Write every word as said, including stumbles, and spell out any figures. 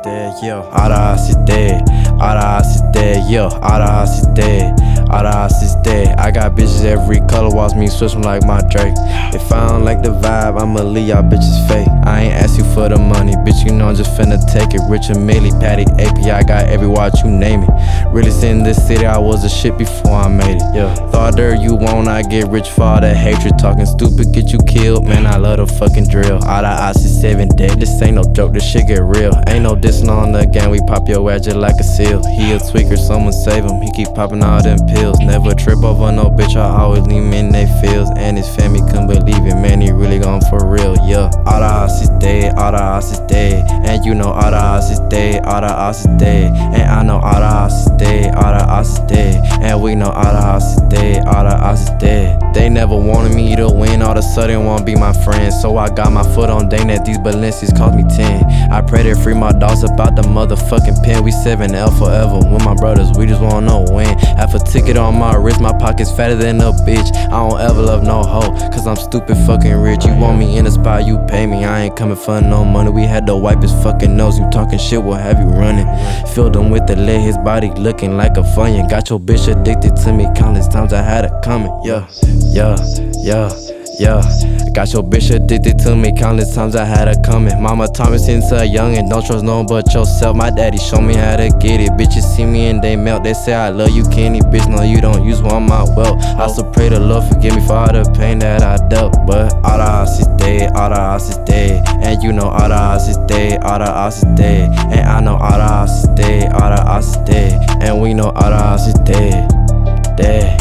dead, yeah. All the house is dead. All the house is dead, yeah. All the house is dead. All the house is dead. I got bitches every color, watch me switch them like my Drake. If I don't like the vibe, I'ma leave y'all bitches fake. I ain't ask you for the money, bitch, you know I'm just finna take it. Rich and Millie, Patty, A P, I got every watch, you name it. Really in this city, I was a shit before I made it. Yeah. Thought there you won't, I get rich for all that hatred. Talking stupid, get you killed, man, I love the fucking drill. All the odds is seven dead, this ain't no joke, this shit get real. Ain't no dissing on the gang, we pop your ass just like a seal. He a tweaker, someone save him, he keep popping all them pills. Never trip over no bitch, I always leave him in they feels. And his family couldn't believe it, man, he really gone for real, yeah. All the house is dead, all the house is dead. And you know all the house is dead, all the house is dead. And I know all the house is dead, all the house is dead. And we know all the house is dead, all the house is dead. They never wanted me to win, all of a sudden wanna be my friend. So I got my foot on dang that these Balenci's cost me ten. I pray to free my dogs about the motherfucking pen. We seven L forever with my brothers, we just wanna know when. Half a ticket on my wrist, my pocket's fatter than a bitch. I don't ever love no hoe, cause I'm stupid fucking rich. You want me in a spot, you pay me, I ain't coming for no money. We had to wipe his fucking nose, you talking shit, will have you running. Filled him with the lead, his body looking like a funyun. Got your bitch addicted to me, countless times I had it coming. Yeah, yeah, yeah, yeah. Got your bitch addicted to me, countless times I had her coming. Mama taught me since a youngin', don't trust no one but yourself. My daddy showed me how to get it. Bitches see me and they melt, they say I love you, Kenny. Bitch, no you don't use one my wealth. I still pray the Lord forgive me for all the pain that I dealt. But all the house is dead, all the house is dead. And you know all the house is dead, all the house is dead. And I know all the house is dead, all the house is dead. And we know all the house is dead, dead.